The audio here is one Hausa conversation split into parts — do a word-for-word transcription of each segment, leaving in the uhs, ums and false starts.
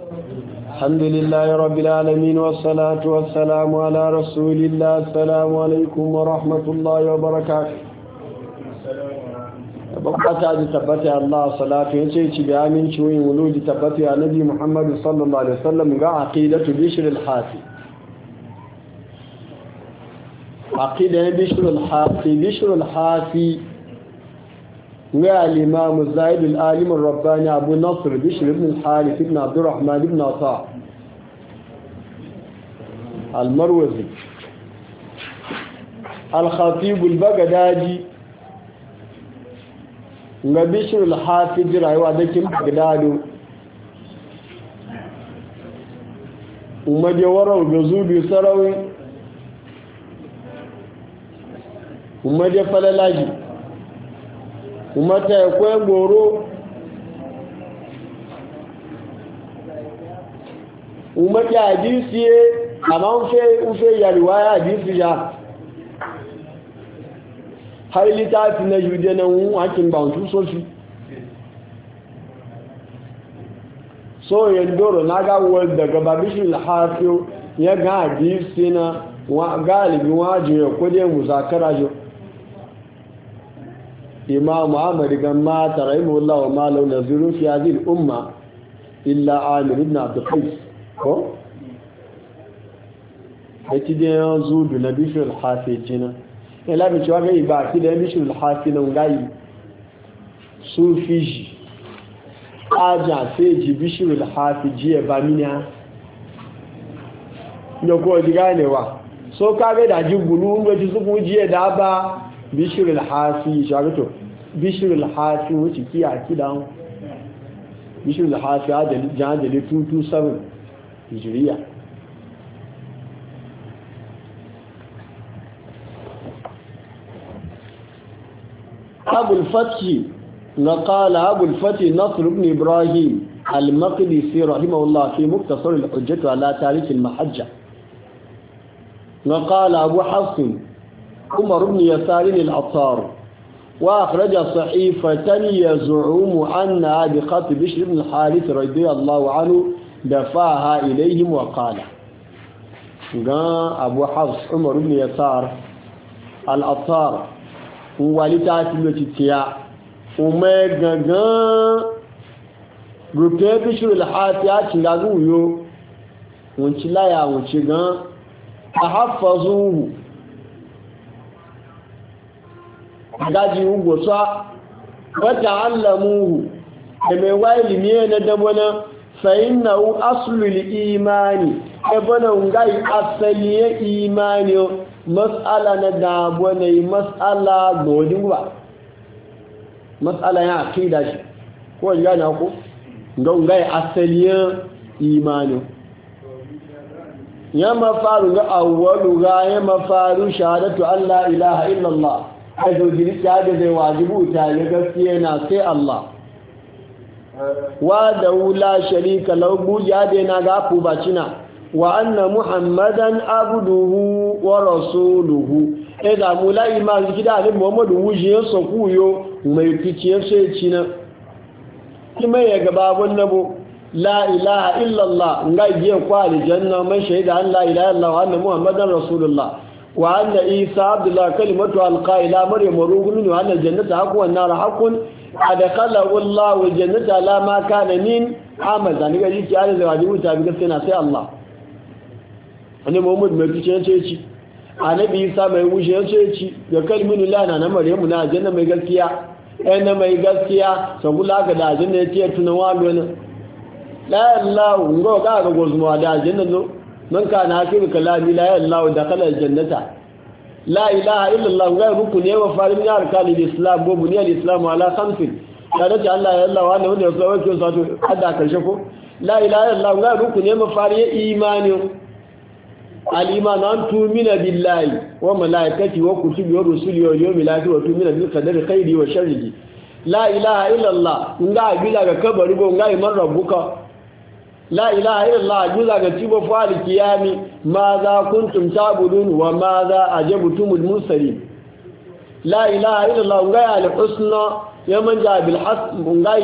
الحمد لله رب العالمين والصلاة والسلام على رسول الله. السلام عليكم ورحمة الله وبركاته. tabbata da tabbata Allah salatu yace ci da aminci wayin wuludi tabbata ya nabi Muhammad sallallahu alaihi wasallam ga aqidatu bishr al-hafi aqida bishr al-hafi bishr al-hafi wa al-imam Zaid al-alim ar-rabbani Abu Nasr Bishr ibn al-Harith ibn Abd al-Rahman ibn Ata al-Marwazi al-Khatib al-Baghdadi ga Bishr al-Hafi rayuwa da kin Baghdado umma da warau ga zubi sarawi umma da falalaji umma ta kwai goro umma da hadisi amma ufe ufe ya riwaya hadisi ya har littafi na jude na hakin bautu sofi so yandoro na gawar daga babishin lahafiyo ya ga hadisi na galibin wajen ya kudin muzakara jo imam Muhammad gamma tarayimullah wa malau naziru fi hadhihi al-umma illa Amir ibn Abd Qais ko eti de zudu na bishul hafijina ila bi cewa ga iba ki da bishul hafina ngai sufiji aja seji bishul hafiji ba mina no ko diga ne wa so ka ga da jibulu ngo ji su ku ji da ba bishul hafi shagato bishul hafi wuce kiya kidan bishul hafi adali jandali two hundred twenty-seven hijriya أبو الفتح قال أبو الفتح نصر بن إبراهيم المقدسي رحمه الله في مختصر الحجة على تاريخ المحجة وقال أبو حفص عمر بن يسار العطار وأخرج صحيفة يزعم أنها بخط بشر بن الحارث رضي الله عنه دفعها إليهم وقال قال أبو حفص عمر بن يسار العطار walita ti lo ti tia o me gangan groupe bishru al-hati a tingagu yo won ti laya won ti gan tahaffazu gaji ugo sa wa ta'allamuhu me waili ne na dabona fa innahu aslu al-imani e bona ngai asali imani mas'ala na dabo ne mas'ala godin ba mas'ala ya aqida shi ko ya na ko ga ngai asaliyan imani ya mafaru ga awwalu ga ya mafaru shahadatu an la ilaha illallah azo dini ta da zai wajibu ta ya gaskiya na sai Allah wa da la sharika lahu buja da na ga ku bacina wa anna muhammadan abduhu wa rasuluhu ida mulai ma gida ne muhammadu wujiye sokuyo mai kiciye sai cina kuma ya gaba wannan la ilaha illa allah ngai je kwa aljanna man shaida an la ilaha illa wa anna muhammadan rasulullah wa anna isa abdullah kalimatu alqaila maryam ruhun wa anna jannata haqqun wan nar haqqun adkhalahu allah jannata la ma kana min amal dan ga yi ya da wajibu ta bi gaskiya sai allah annabi Muhammad mai kice ce ci annabi Isa mai wuce ce ci ga kalmin lana na Maryamu na aljanna mai gaskiya ai na mai gaskiya sagula ga da aljanna yace tunan walo ne la ilaha ngo ga ga gozuma da aljanna no man kana hakiru kalami la ilaha da kala aljannata la ilaha illa allah ga rukuni wa farin ya arkani islam go buniyal islam ala khamsin kada ta Allah ya Allah wanda wanda ya kawo kin sato hada karshe ko la ilaha illa allah ga rukuni ma farin imani al-iman an tu'mina billahi wa malaikati wa kutubi wa rusuli wa yawmil akhir wa tu'mina bil qadari khairi wa sharrihi la ilaha illa allah nga bila ga kabari go nga man rabbuka la ilaha illa allah juza ga tibo fa'al kiyami ma za kuntum ta'budun wa ma za ajabtumul mursalin la ilaha illa allah nga al-husna ya man ja bil hasb nga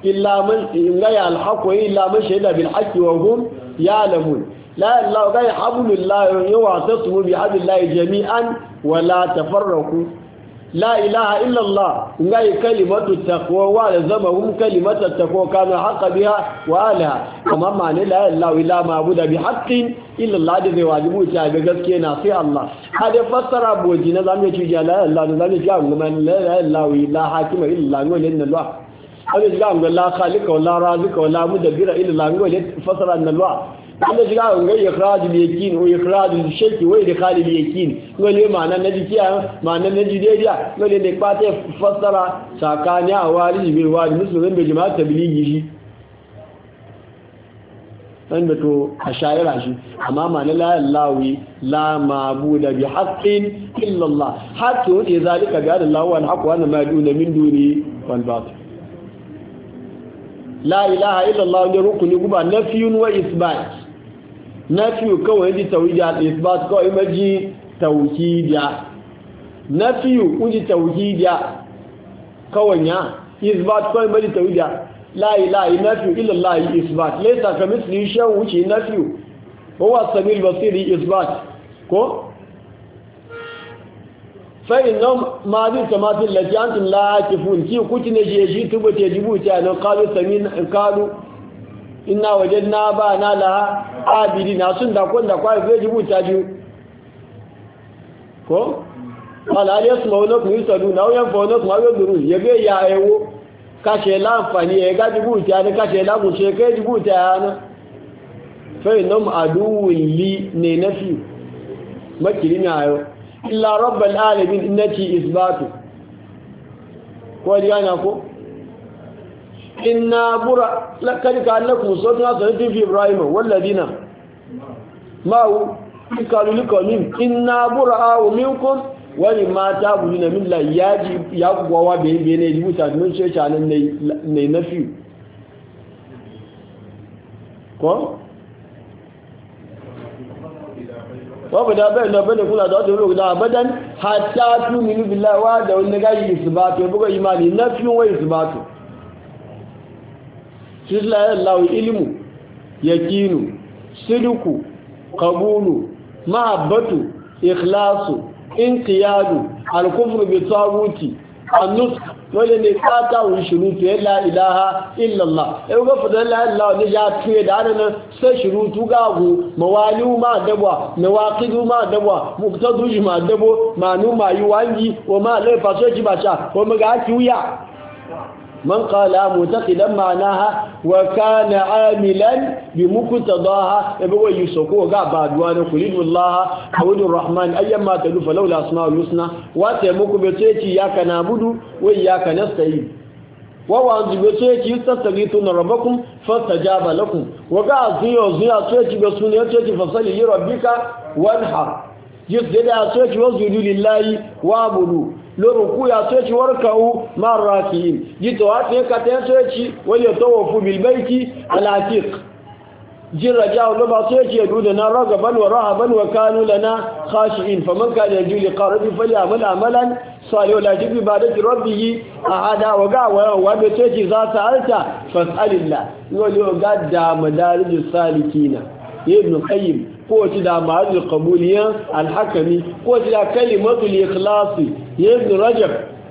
illa man ingaya alhaq wa illa man shahida bil haqqi wa hum ya'lamun la ilaha illa hablullah yawa tasmu bi hablillahi jami'an wa la tafarraqu la ilaha illa allah ngai kalimatu taqwa wa lazamahum kalimatu taqwa kana haqqa biha wa alaha amma ma ne la ilaha illa ma'budu bi haqqin illa allah da zai wajibu ta ga gaskiya na sai allah hada fassara boji na zamu ci ja la ilaha illa zamu ci ga man la ilaha illa hakima illa allah ne nan Allah hada ji ga la khaliqa wa la razika wa la mudabbira illa allah ne fassara nan Allah wanda shiga ga ikhrajul yakin wa ikhrajul shirki wa idkhalul yakin wani ma'anar naji kiya ma'anar naji daiya wani ne fata fassara sakani a wali bai wali musulmin bai jama'a tablighi shi dan da to a shayara shi amma ma'anar la ilaha la ma'budu bi haqqin illa Allah hatta wa zalika bi Allah wal haqq wa ma duna min duni wal batil la ilaha illa Allah ne rukuni guba nafiyun wa isbat nafiyu kawai ji tauhidiyya isbat kawai maji tauhidiyya nafiyu uji tauhidiyya kawai ya isbat kawai maji tauhidiyya la ilaha nafiyu illa Allah isbat laysa kamithlihi shay'un wuce nafiyu huwa as-sami'ul basir isbat ko fa innam ma bi tamathil lati antum la akifun ki kutine je ji tubute jibuta na qalu samin qalu inna wajadna ba na laha abidina sun da kun da kwai zai jibuta ji ko ala yasmauna ku yusadu na yan fono ku ayo duru yebe ya ewo ka she la anfani e ga jibuta ni ka she la ku she ke jibuta na fa innam adu li ne nafi makirimi ayo illa rabbal alamin innati isbatu ko yana ko inna bura lakad kanakum sawtuna sanati fi ibrahim walladina ma'u qalu liqawmin inna bura minkum wa mimma ta'buduna min la yaji ya gwawa be be ne jibuta mun ce chanan ne ne nafi ko wa bada bai na bane kula da wata da abadan hatta tu'minu billahi wa da wani gaji isbatu buga imani nafi wa isbatu sila Allah ilmu yakinu siduku qabulu mahabbatu ikhlasu inqiyadu al-kufru bi tawuti an-nusq wala ne kata wa shurutu la ilaha illa Allah e ga fada la ilaha ne ja tuye da nan sai shurutu gagu mawaliu ma dabwa nawaqidu ma dabwa muqtadu ma dabo manu ma yuwangi wa ma la faso ji bacha ko maga kiya من قال معتقدا معناها وكان عاملا بمقتضاها يبقى يسوكو غا بعدوان قل الله عبد الرحمن ايما تدعو فلو الاسماء الحسنى واتمكو بتيتي ياك نعبد وياك نستعين ووانzu بتيتي يستغيثون ربكم فاستجاب لكم وغا زيو زيو تيتي بسنه تيتي فصلي لربك وانحر يسجد تيتي وسجد لله واعبدوا lórúkú ya tó ẹ̀kí wọ́rọ̀kàwó máa rà kì í jítọ̀ wá tí ẹka tẹ́ tó ẹ̀kí wọ́n lè tọ́wọ̀ fún bilbaiki alatik jírajá olóba tó ẹ̀kí ẹ̀dúdà na rọ́gàbán wa rahaban wa kánú lana khashi'in faman ka da juli qarati fali amal amalan salih la jibi badati rabbihi ahada wa ga wa wa da tó ẹ̀kí za ta alta fas'alillah wọ́n ga da madarijus salikina ibn qayyim ko ci da ma'azul qabuliyan al-hakami ko ci da kalimatul ikhlasi ibn rajab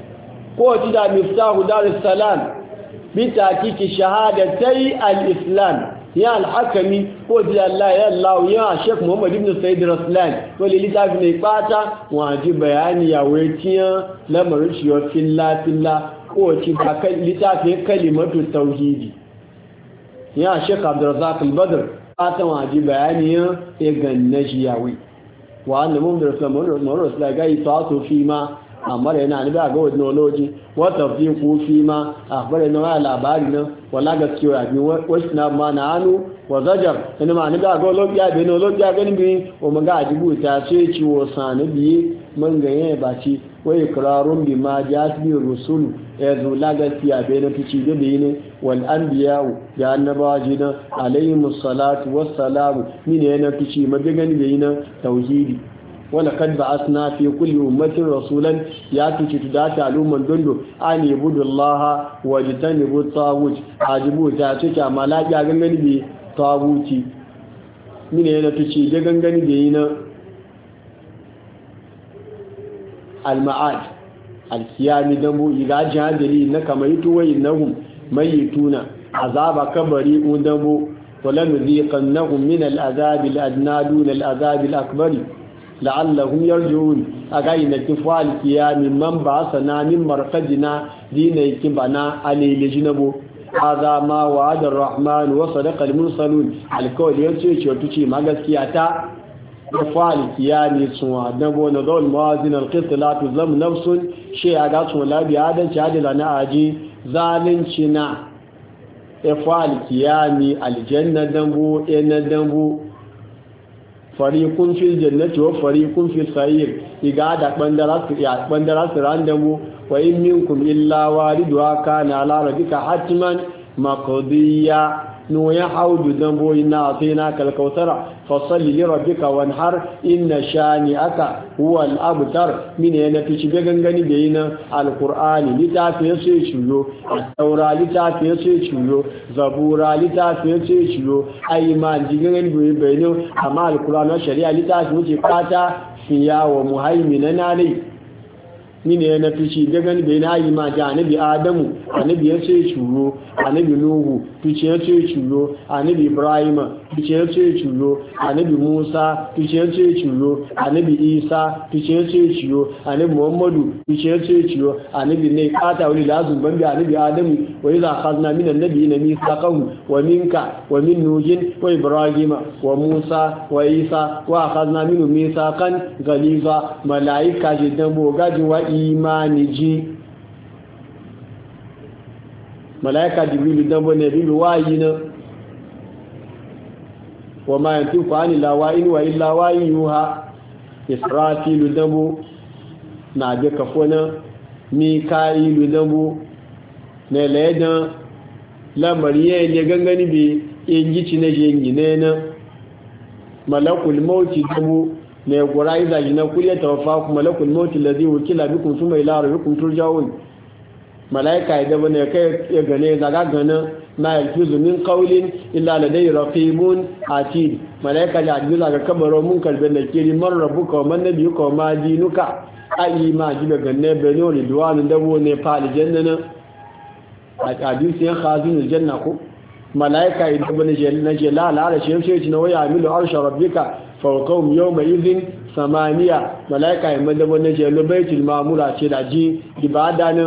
ko ci da miftahu darus salam bi takiki shahadatai al-islam ya al-hakami ko ci da Allah ya Allah ya Sheikh Muhammad ibn Said Raslan ko li litafi ne fata waji bayani ya waytiya lamarin shi wa fillah fillah ko ci da litafi kalimatul tauhidi ya Sheikh Abdurrazzaq al-Badr fatan waji bayani ya ganna shi yawi wa annabi da sallallahu alaihi wasallam ga ita to fi ma amma yana ni ba ga wadnology wa tawfiqu fi ma akhbara na labari na wala gaskiya bi wasna ma na anu wa zajar ina ma ni ba ga lobiya bi no lobiya ganin bi o maga ajibu ta ce ciwo sanabi man ga yayin baci wa ikrarun bi ma jat bi rusul yazo la gaskiya bi na fici da bi ne wal anbiya ya annabawa jina alayhimus salatu wassalamu mine yana fici ma bi gani bi na tauhidi wala kad ba'athna fi kulli ummatin rasulan ya tuci tudata aluman dondo an ibudullaha wajtanibu tawut ajibu ta tuci amala ya gangani bi tawuti mine yana tuci da gangani da yina al-ma'ad al-qiyami dambu iga jahili na kamaitu wa innahum mayituna azaba kabari udambu ولنذيقنهم من العذاب الأدنى دون العذاب الأكبر لعلهم يرجعون أغاين كفال كيام من بعثنا من مرقدنا دين يكبنا علي لجنبو هذا ما وعد الرحمن وصدق المرسلون الكل ينسي وتشي ما غسكياتا كفال كيام سوا دبو نضل موازين القسط لا تظلم نفس شيء أغاثم لا بيادن شهادنا أجي ظالمنا efali kiyami aljanna dambu ena dambu fariqun fil jannati wa fariqun fis sa'ir igada bandara su ya bandara su ran dambu wa in minkum illa waliduha kana ala rabbika hatman maqdiya no ya haudu dambu ina atina kal kausara fasalli li rabbika wanhar inna shani'aka huwa al abtar min yana fici be gangani da yin alqur'ani litafi yace shuyo taura litafi yace shuyo zabura litafi yace shuyo ayman jigangani be bayno amma alqur'ani shari'a litafi wuce fata fiya wa muhaiminan alai min yana fici be gangani be na ayma ja annabi adamu annabi yace shuyo annabi nuhu fici yace shuyo annabi ibrahim fici yace shuyo annabi musa fice yace ciyo annabi isa fice yace ciyo annabi muhammadu fice yace ciyo annabi ne kata wali lazum bambi annabi adamu wa idha khazna min annabiyina mithaqahum wa minka wa min nuhin wa ibrahima wa musa wa isa wa khazna minhum mithaqan ghaliza malaika jidan bogaji wa imani ji malaika jibril dan bo ne bi wayina وما ينطق عن الهوى wa illa wahyuha israfilu dabu na je kafona mikailu dabu ne ledan lamariye ne gangani bi ingici na jengi ne na malakul mauti dabu ne gurai da jina kuliya tawaffa malakul mauti ladhi wukila bikum thumma ila rabbikum turja'un malaika ya dabu ne kai ya gane zaga gana ma yalfizu min qawlin illa ladayhi raqibun atid malaika ya ajula ga kabaro mun kalbe da kiri man rabbuka wa man nabiyuka wa ma dinuka ai ma jibe ganne beno ridwan dabo ne fal jannana a hadisi ya khazin aljanna ko malaika ya dabu ne na jela la ala shi shi na waya amilu arsha rabbika fawqahum yawma idhin samaniya malaika ya madabo ne jelo baitul mamura ce da ji ibada ne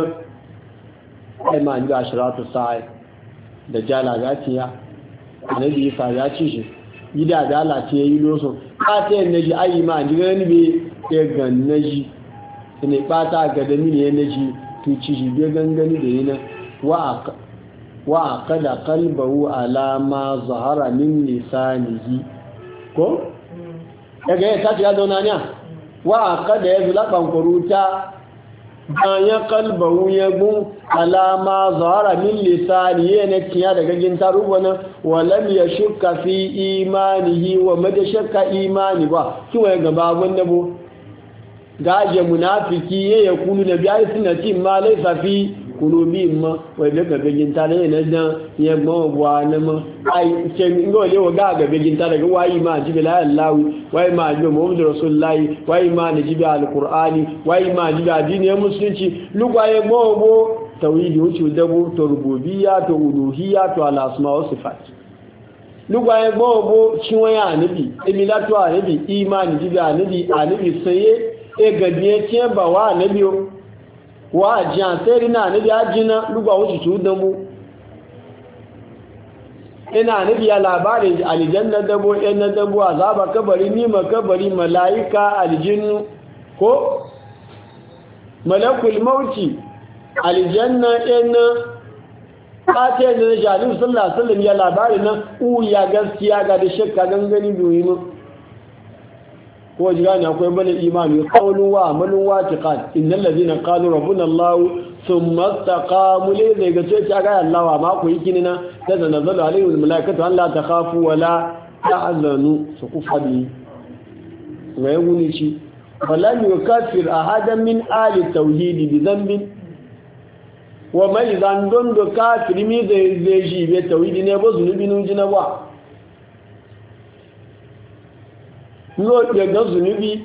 ai ma ji ashratu sa'i da jala gaciya annabi isa ya ci shi gida da lalace yayi loso ka ta yin naji ayi ma ji gani be ya gannaji ne bata ga da mini ne naji to ci shi be gangani da yana wa wa qada qalbuhu ala ma zahara min lisanihi ko daga ya ta ga dona ne wa qada ya zulaban kuruta bayan kalbahu ya gun alama zahara min lisani yana kiya daga ginta rubana walam ya shukka fi imanihi wa mada shakka imani ba kiwa ya gaba wanda bu gaje munafiki ya yakunu na biya sunnati ma laysa fi kulubi ma wai daga ginta ne na dan ya gbawa bwa na ma ai ce ngo le wa ga ga ginta daga wayi ma jibril Allah wai ma jibril muhammadu rasulullahi wai ma ne jibril alqur'ani wai ma jibril addini musulunci lugwaye mobo tawhidi wuce dabo to rububiyya to uluhiyya to al-asma wa sifat lugwaye mobo cinwaya anabi emilatu anabi imani jibril anabi anabi saye e gadiye ce ba wa anabi wa jan sai na anabi ajina lugwa wuce tu dambu ina nabi ya labarin aljanna dabo ɗan dabo azaba kabari nima kabari malaika aljinnu ko malakul mauti aljanna ɗan ate da jalil sallallahu alaihi wasallam ya labarin nan u ya gaskiya ga da shakka gangani biyu mu ko jira ne akwai bane imani qawlun wa amalun wa tiqad innal ladina qalu rabbuna allah thumma istaqamu li zai ga ce ta ga Allah wa ma ku yi kinina da nazalu alaihi almalaikatu an la takhafu wa la tahzanu su ku fadi waye wuni shi walam yukaffir ahadan min ali tauhidi bi dhanbin wa mai zandon do kafiri mi zai zai shi be tauhidi ne ba zunubi nun jina ba no ya ga zunubi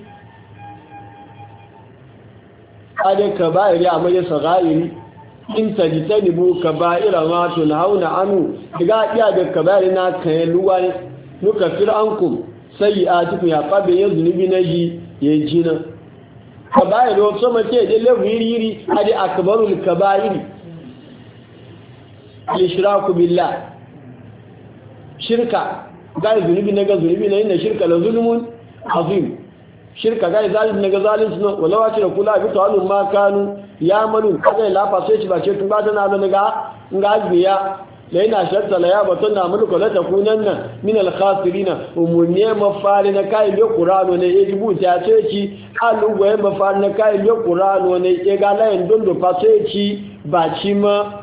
ade kaba'iri amma ya sagairi in tajtanibu kaba'ira ma tunhauna anhu diga iya da kaba'iri na kan luwa nuka fir'ankum sayyi'atikum ya qabe ya zunubi na ji ya jina kaba'ir o so mace da lewu yiri yiri ade akbarul kaba'iri al-ishraku billah shirka ga zunubi na ga zunubi na inna shirka la zulmun azim shirka ga zalim na ga zalim suna walawa ce da kula bi tawallu ma kanu ya manu kaga la fa sai ba ce tun ba tana da ga ga biya la ina sharta la ya batun na mulku la takunanna min al khasirin umunne mafari na kai bi qur'ano ne yaji bu ta ce ci alu goye mafari na kai bi qur'ano ne ke ga la en dondo fa sai ci ba ci ma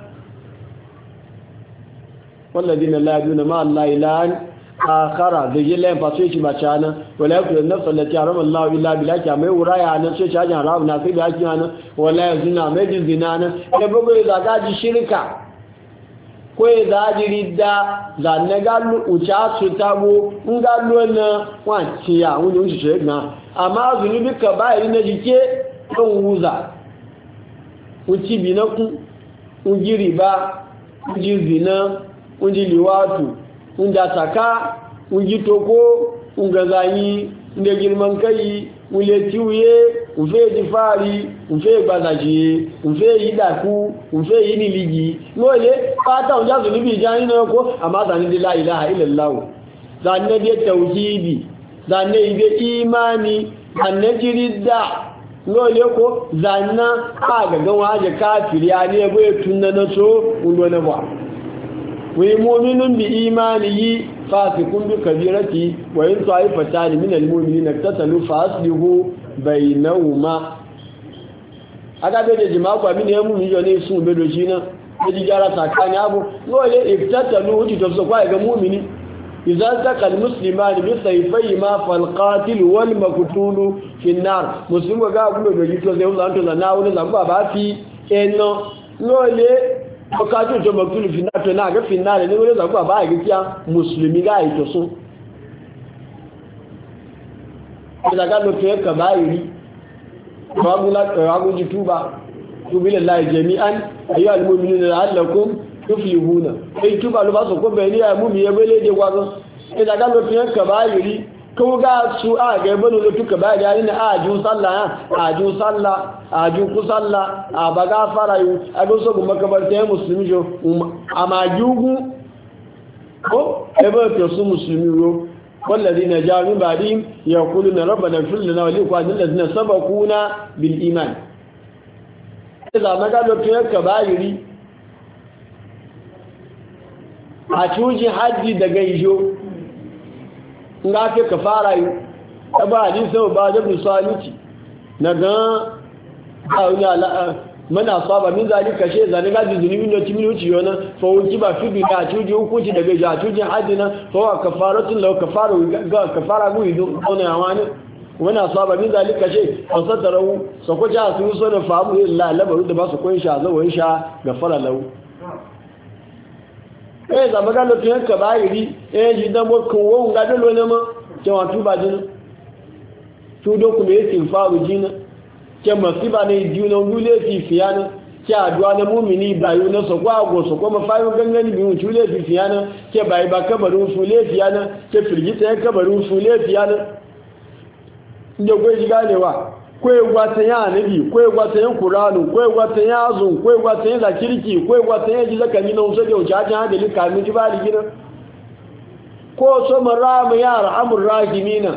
walladina la yaduna ma allah ilan akhara da yilen fa sai ci ba cana wala yakun nafs allati harama allah illa bilaki mai wuraya nan sai ci ajin rabu na sai da yaki nan wala yazina mai zina nan e bugo da gaji shirka ko da jirida da na galu ucha su tabo in galu na wanci ya wani shi shi na amma zunubi ka bai na jike don wuza uci binaku ujiri ba uji zina uji liwatu unda saka uji toko unga zanyi inda girman kai ule tiuye ufe jifari ufe gbazaji ufe yidaku ufe yiniligi lole fata unja zunubi jani na ko amma zani di la ilaha illallah zanne de tauhidi zanne ibe imani zanne jirida lole ko zanna aga ga waje kafiri ya ne boye tunna na so undo na ba wi mu'minun bi imanihi fasikun bi kabirati wa in ta'ifatan min almu'minina tatalu faslihu bainahuma aga be jima kwa mini emu mi yo ne sun be do shi na e di jara sakani abu no le iftatalu wuti to so kwa ga mu'mini idza taqal musliman bi sayfayhima fal qatil wal maqtul fi an-nar muslimu ga gulo do jito ze ulan to na woni zamba ba fi eno no le ọkájú tó mọ̀kúlù fìnnáàtọ̀ náà gẹ́ fìnnáàrẹ̀ ní orí ìzàgbà bá àgbé a mùsùlùmí láà ìtọ̀sún ìzàgá ló fi ẹ́kà báyìí rí ọgbọ́gbọ́n túbá túbílẹ̀ láì jẹ̀mí án ayọ́ alìmọ́mìnì rẹ̀ alẹ́kún tó fi ìhúnà èyí túbá ló bá sọ kó bẹ̀rẹ̀ ní àmúmi ẹgbẹ́ léde wazọ́ ìzàgá ló fi ẹ́kà báyìí rí kó gá su àgẹ́ bẹ́nu ló túkà báyìí ní àjú sálà àjú sálà àjú kú sálà àbágá fara yìí agbóṣogùn makabarta musulmi jọ àmàjúgún ó ẹgbẹ́ tẹ̀sún musulmi ro wọ́lẹ̀dí na já ní bàdí ya kúrò na rọ́bà na fílì na wàlé kwàdí lẹ́dí na sábà kúnà bil iman ẹzà magalo tún yẹ báyìí rí a cújì hajji daga ijo nga ke ka fara yi ta ba hadisin ba da misaliti na ga mana saba min zalika she zane ga zunubi no timinuci yona fa wuci ba fidu da tuji hukunci daga ja tujin hadina fa wa kafaratun law kafaru ga kafara mu ido ona wani wana saba min zalika she an satarahu so ko ja su so da famu illa labaru da ba su koyin sha zawo sha gafara lahu eh za maga lo tun ka bayiri eh ji dan bo kun wo nga do lo ma je wa tuba jin tu do ku me tin faru jin ke masiba ne ji no ngule fi fiyana ke adwa na mu'mini bayu na so kwa go so ko ma fayu gangani bi mu chule fi fiyana ke bai ba kabaru fule fiyana ke firgita kabaru fule fiyana inde go ji ganewa kwe gwata ya nabi kwe gwata ya qur'anu kwe gwata ya azun kwe gwata ya zakirki kwe gwata ya jilaka ni non sage uja ta hadali kamin jibali gina ko so marama ya arhamur rahimina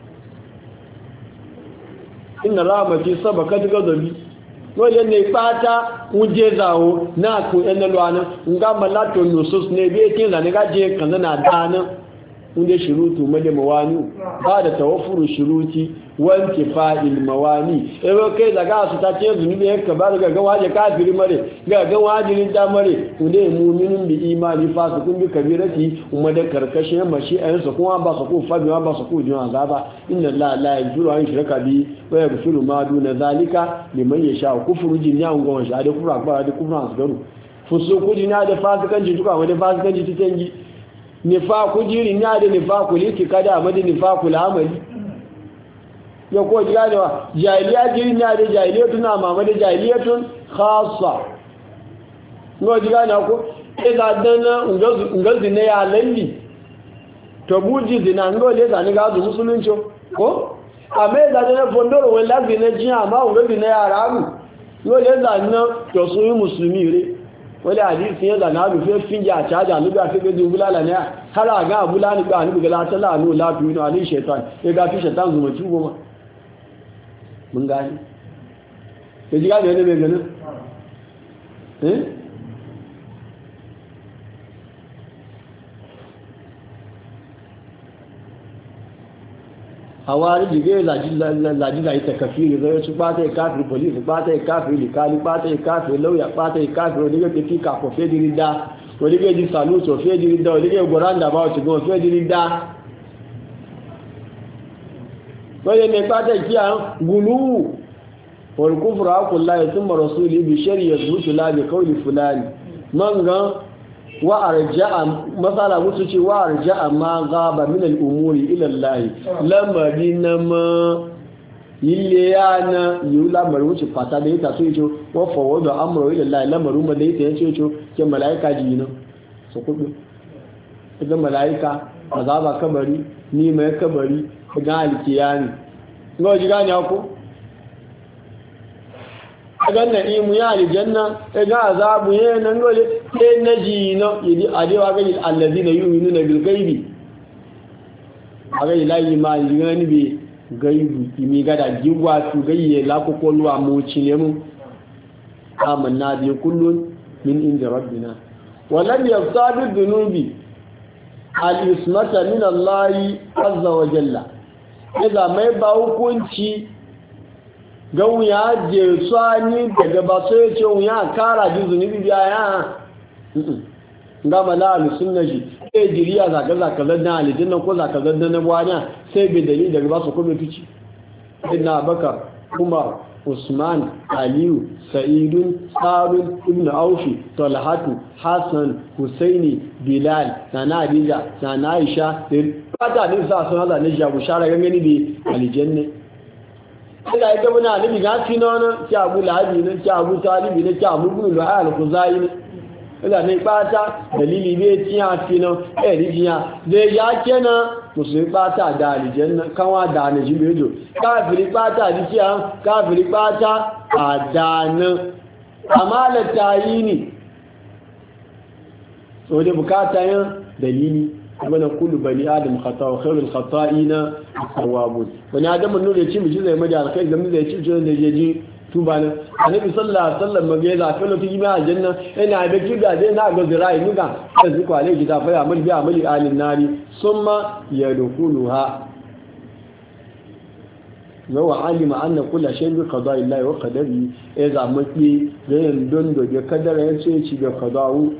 inna rahmati sabakat ghadabi wole ne pata uje zawo na ku enelwana ngamba lato nusus ne be kin la ne gaje kan na dana inda shurutu mada mawani ba da tawaffuru shuruti wanke fa'il mawani ero kai daga su ta ce zunubi yanka ba daga gan waje kafiri mare ga gan wajirin da mare inda mu'minun bi imani fasikun bi kabirati umma da karkashin mashi ayansa kuma ba su ko fabi ba su ko jin azaba inna la la yajiru an shirka bi wa yaghfiru ma duna zalika liman yasha kufru jin ya ngon sha da kufru akbar da kufru asgaru fusuku jina da fasikanci duka wanda fasikanci titangi nifaku jiri na da nifaku liti kada amadi nifaku lamali ya ko jira da jahiliya jiri na da jahiliyatun na mamadi jahiliyatun khassa no jira na ko eza dana ungazi ne ya lalli to buji dina ngole da ni ga zu musulunci ko ame da dana fondoro wala zina jiya ma ungazi ne ya ramu ngole da nan to su musulmi re wani hadisi ya zana abu fiye fin ya caja nubi a fiye jin bulala ne har a ga bula ni ba nubi ga lata la'anu latu yi na alin shaitan ya gafi shaitan zuma ci goma mun gani ya ji gani yadda mai ganin eh hawari jige zaji zai ta kafiri zai su bata ya kafiri polisi bata ya kafiri likali bata ya kafiri lauya bata ya kafiri wani gaɓe fika ko fediri da wani gaɓe ji saluto fediri da wani gaɓe goranda ba wacce goma fediri da wani mai bata kiya gulu wani kufura hakulla ya sun marasuli bi shari'a zuci labi kauli fulani man gan wa arja'a masala musu ce wa arja'a ma gaba min al-umuri ila Allah lamari na ma yille yana yula mari wuce fata da ita so yace wa fawadu amru ila Allah lamaru ma da ita yace yace ke malaika ji nan su kudu idan malaika azaba kabari ni mai kabari ga alkiyani ngo ji gani ko agan na imu ya aljanna ga azabu yana ngole sai naji no yidi adewa ga allazina yu'minuna bil ghaibi aga ilahi ma yigani bi gaibu imi gada jigwa tu gayye la ko kolwa mu cile mu amanna bi kullun min inda rabbina wa lam yafsadu dhunubi al ismata min allahi azza wa jalla idan mai ba hukunci ga wuya je tsani daga ba so ya ce wuya kara ji zunubi biya ya ga malalu sunna ji sai jiriya zaka zaka zanna alijinna ko zaka zanna na bwana sai bi dalili daga ba su kuma tuci inna bakar umar usman aliyu sa'idun sarun ibn aufi talhatu hasan husaini bilal sana adija sana aisha da fata din sa sun hada ne jabu shara gangani bi aljanna ila ita muna nabi ga fi nono ki abu lahabi ne ki abu talibi ne ki abu ibn al khuzai ne ila ne pata dalili be ti a fi no e rijiya de ya kenan musulmi pata da aljanna kanwa da ne jibejo kafiri pata di ti an kafiri pata adana amala tayini so de bukata yin dalili wani kullu bani adam khata wa khairul khata'ina tawwabun wani adam mun da ci miji zai mada alkai da mun zai ci jin da jeji tuba ne annabi sallallahu alaihi wasallam mage za ka lutu ima aljanna ina da kiga dai na ga zirai nuga sai ku alai gida fa amal bi amali alin nari summa yadkhuluha wa alima anna kullu shay'in bi qada'i llahi wa qadarihi idza maki zai don do da kadara yace ci da qada'u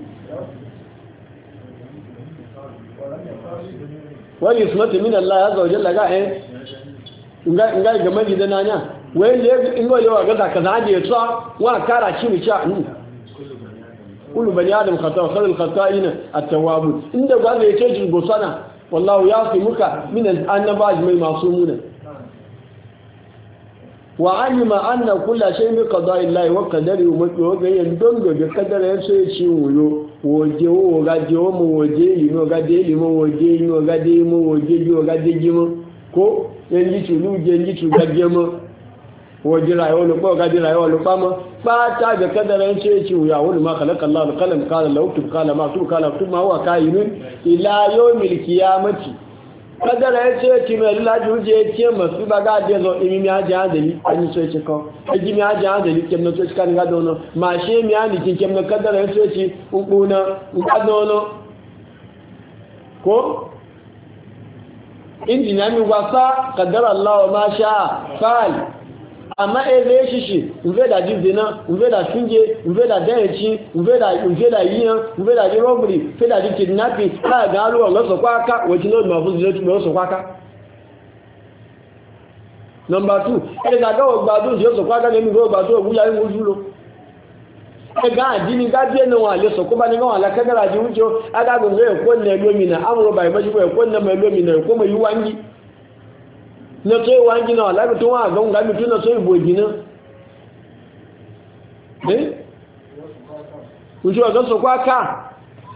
wani yusmatu min Allah azza wa jalla ga eh inga inga ga magi da nanya wai le ingo yawa ga zaka zaje ya tsa wa kara ci mi cha ni kullu bani adam khata khalul khata'ina at-tawwab inda ga zai ce jin gosana wallahu yasimuka min an-nabaj mai masumuna wa alima anna kullu shay'in bi qada'i Allah wa qadarihi wa ga yan dondo da kadara ya ce ci wuyo woje wo ga je o mo woje li no ga de li mo woje ni o ga de mo woje ji o ga de ji mo ko en li tu lu je li tu ga je mo woje ra yo lo po ga de ra yo lo pa mo pa ta ga kadara en ce ci wuya wani ma khalaqa Allah al-qalam qala law tub qala ma tub qala tub ma huwa kainun ila yawmil qiyamati kadara ya ce ci mai laju je ce masu baga da zo imi mi aje adali an so ce ko aji mi aje adali kem no so ci kan ga dono ma she mi ani kin kem no kadara ya ce ci ukuna ukadano ko injiniya mi wasa qaddara Allah wa ma sha fa'al amma eze shishi nve da jizina nve da finge nve da denci nve da nve da yiyan nve da robbery fe da kidnapping ka ga ruwa loso kwaka wati no ma fuzi loso kwaka. Number two, e ga ga ogbadun je so kwaka ni go ogbadun oguya ni ojulo e ga adini ga bi enu wa le so ko ba ni ga wa la kadara ji ujo aga go nge ko ne lomina amro bai maji ko ne mai lomina ko mai yuwangi na tsoyi wangi na wala mutum wa gan ga mutum na tsoyi bogi na eh kuji wa gan so kwaka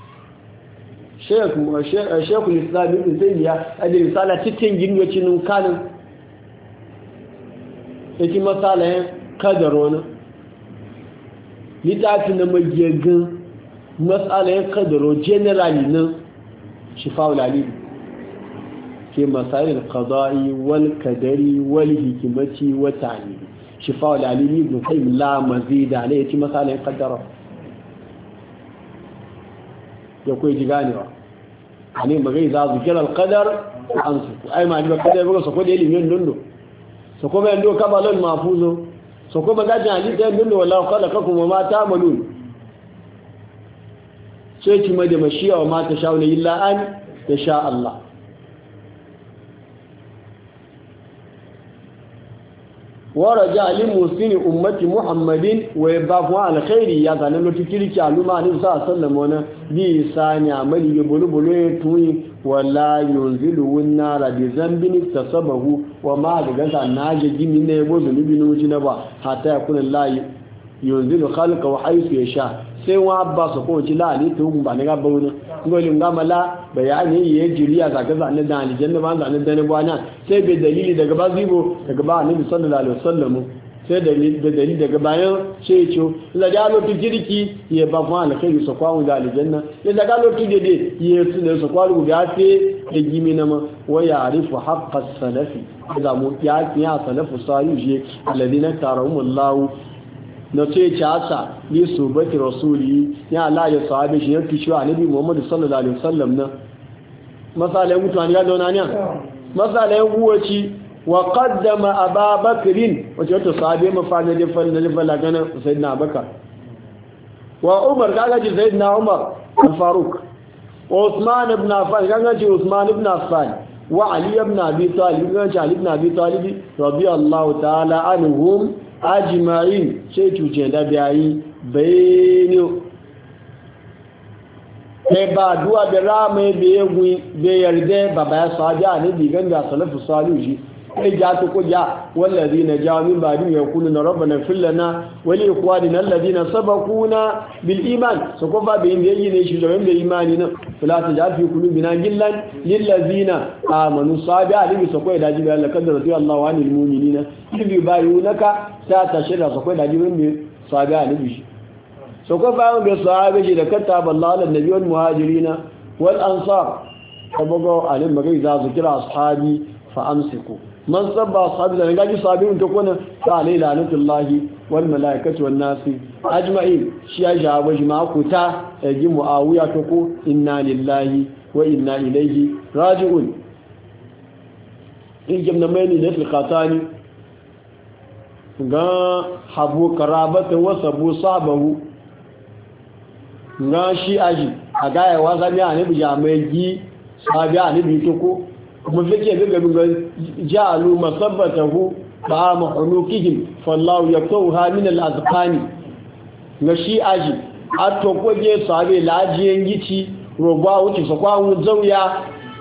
sheku sheku islam ibn taymiya ade risala cikin ginwacin nun kanin yake masalayen kadaro na litafin na magiyagan masalayen kadaro generally na shifa'ul alim في مسائل القضاء والقدر والحكمة والتعليم شفاء العليم ابن قيم لا مزيد عليه في مسائل القدر يقول جيغاني يعني بغي ذا ذكر القدر انصف اي ما جبا قدر يقول سكو دي لمن دندو سكو ما ندو كبالون محفوظ سكو ما جاء علي دندو والله خلقكم وما تعملون سيتي ما دي مشيئة وما تشاءون الا ان يشاء الله. ورجع لمسلم أمة محمد ويبقى على خير يا لو تكريك علوم عليه الصلاة والسلام وانا بيسان يعمل يبلو بلو يتوي ولا ينزله النار بذنب اكتسبه وما لغا ناجي من يبوز لبنو جنبا حتى يكون الله ينزل خلقه حيث يشاء sai wa abba su ko ci la ni to ba ne ga bauna ngoli ngama la bayani ye jiriya ga ga zan da aljanna ba zan da ne bana sai be dalili daga bazibo daga ba annabi sallallahu alaihi wasallam sai dalili da dalili daga bayan sai ce la da lo jirki ye ba fa alkhairi su kwawo da aljanna ya daga lo tijede ye su ne su kwawo ga fe da gimi na ma wa ya'rifu haqqa salafi da mu ya ya salafu salih alladhina tarahumullahu na ce casa ni su baki rasuli ya Allah ya sahabe shi ya kishi wa annabi Muhammad sallallahu alaihi wasallam na masalan mutane ga dona ne masalan guwaci wa qaddama ababakrin wace wata sahabe mafana da fallan da fallan kana sayyidina abakar wa umar kaga ji sayyidina umar al-faruq wa usman ibn affan kaga ji usman ibn affan wa ali ibn abi talib kaga ji ali ibn abi talib radiyallahu ta'ala anhum ajma'in sai cuce da biyayi bayani sai ba duwa da rama da ya gwi da yarda ba ba ya sabi a ne digan da salafu salihu shi sai ja ta ko ja wallazi na ja min ba din ya kulu na rabbana fillana wali ikhwanina alladhina sabaquna bil iman so ko ba bayin da yi ne shi da wanda imani na fala ta ja fi qulubina gillan lil ladina amanu sabi a ne so ko da jibi Allah kadda radiyallahu anil mu'minina ibi bayunaka ta ta shirya so ko da jibi ne sabi a ne shi so ko ba wanda sahabe shi da kataba Allah lin nabiy wal muhajirina wal ansar sabago alim magai za su kira ashabi fa amsiku man sabba ashabi da gaji sahabin to kona ta alai lanatullahi wal malaikati wan nasi ajma'in shi ya jabo shi ma ku ta ji muawiya to ko inna lillahi wa inna ilaihi raji'un in jamna mai ne da khatani ga habu karabata wa sabu sabahu ga shi aji a gaya wa zami a nabi jami'ai gi sabi a nabi to ko kuma fike gaga ga ja'alu masabbatahu ba mahunukihim fallahu yaktawha min al-azqani ga shi aji a to ko je sabi lajiyen gici rogwa wuce so kwa mu zauya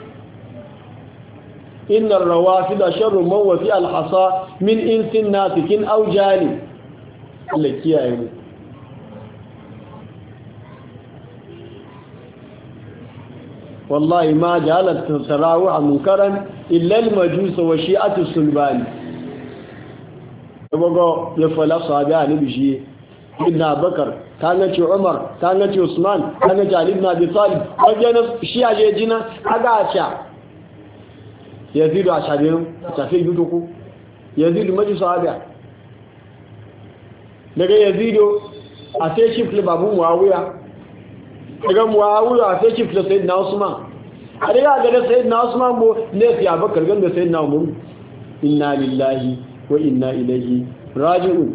inna ar-rawafida sharru man wa fi al-hasa min insin natikin aw jani Allah kiyaye mu والله ما جعلت التراوح منكرا الا المجوس وشيعه السلبان bago ya fala sahabi annabi shi ibn abakar kana ce umar kana ce usman kana ce ali ibn abi talib wajen shi aje jina aga acha yazidu ashabin tafi yuduku yazidu maji sahabi daga yazidu a sai shi babu muawiya daga muawiya sai chief da sayyidina usman a daga ga da sayyidina Usman bo ne fi Abubakar gan da sayyidina Umar inna lillahi wa inna ilaihi raji'un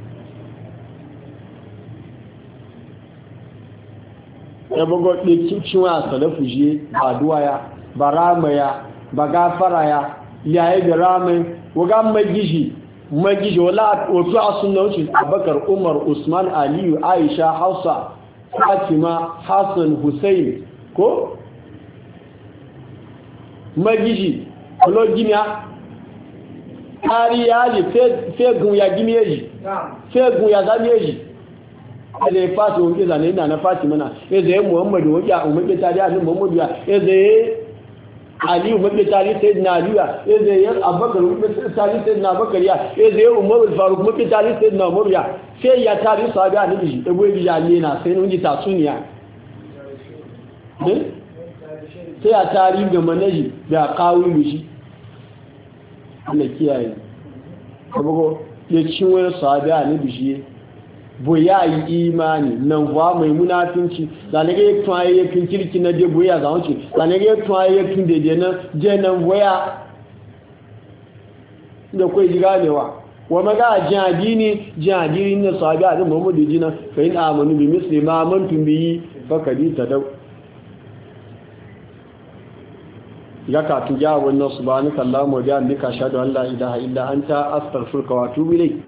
ya bugo ɗin cinwa salafu je ba duwaya ba ramaya ba gafara ya yayi da ramai waga magiji magiji wala wato a sunna wuce Abubakar Umar Usman Aliyu Aisha Hafsa Fatima Hassan Hussein ko magiji ko gimiya kariya ji fe gun ya gimiyeji fe gun ya zamiyeji ale fatu wonke zane na na Fatima na eze Muhammadu wonke umma tari annabi Muhammadu ya eze Ali umma tari sayyidina Ali ya eze Abubakar umma tari sayyidina Abubakar ya eze Umar al-Faruq umma tari sayyidina Umar ya sai ya tari sahabi annabi ebo bi ya ne na sai nun ji tasuniya eh sai ya tari ga manaji da kawilu shi Allah kiyaye sabogo ya cinwe sahabi annabi shi boya yi imani nan wa mai munafinci zanage ya tuwaye ya fin kirki na je boya za wuce zanage ya tuwaye ya fin daidai na je nan boya da kai ji ganewa wa maga jihadini jihadini na sahabi a Muhammadu jina fa in amanu bi misli ma amantum bi fakadi tadaw ya ka tuja wannan subhanakallahumma wa bihamdika ashhadu an la ilaha illa anta astaghfiruka wa atubu ilayk